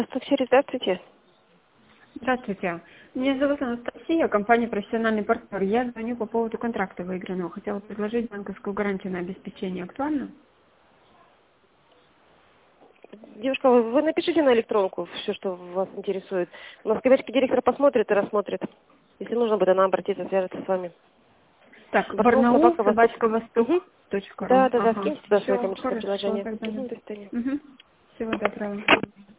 Здравствуйте. Здравствуйте. Меня зовут Анастасия, компания «Профессиональный партнер». Я звоню по поводу контракта выигранного. Хотела предложить банковскую гарантию на обеспечение. Актуально? Девушка, вы напишите на электронку все, что вас интересует. У нас кабинетский директор посмотрит и рассмотрит. Если нужно будет, она обратится, свяжется с вами. Так, Вопрос Барнаул, собака Восток. собачка Угу. Восток.ру. Да, Ага. скиньте туда свое Все, коммерческое хорошо, предложение. тогда. До свидания. Всего доброго.